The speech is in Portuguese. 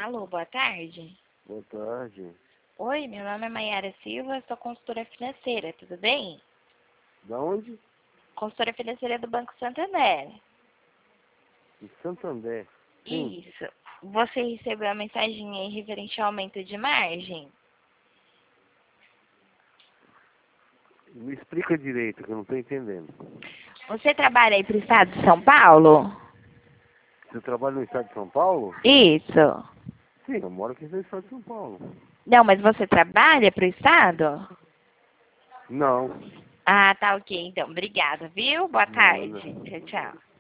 Alô, boa tarde. Boa tarde. Oi, meu nome é Maiara Silva, sou consultora financeira, tudo bem? Da onde? Consultora financeira do Banco Santander. De Santander. Sim. Isso. Você recebeu a mensagem aí referente ao aumento de margem? Me explica direito, que eu não estou entendendo. Você trabalha aí para o estado de São Paulo? Você trabalha no estado de São Paulo? Isso. Sim, eu moro aqui no estado de São Paulo. Não, mas você trabalha para o estado? Não. Ah, tá ok, então. Obrigada, viu? Boa Nada. tarde. Tchau, tchau.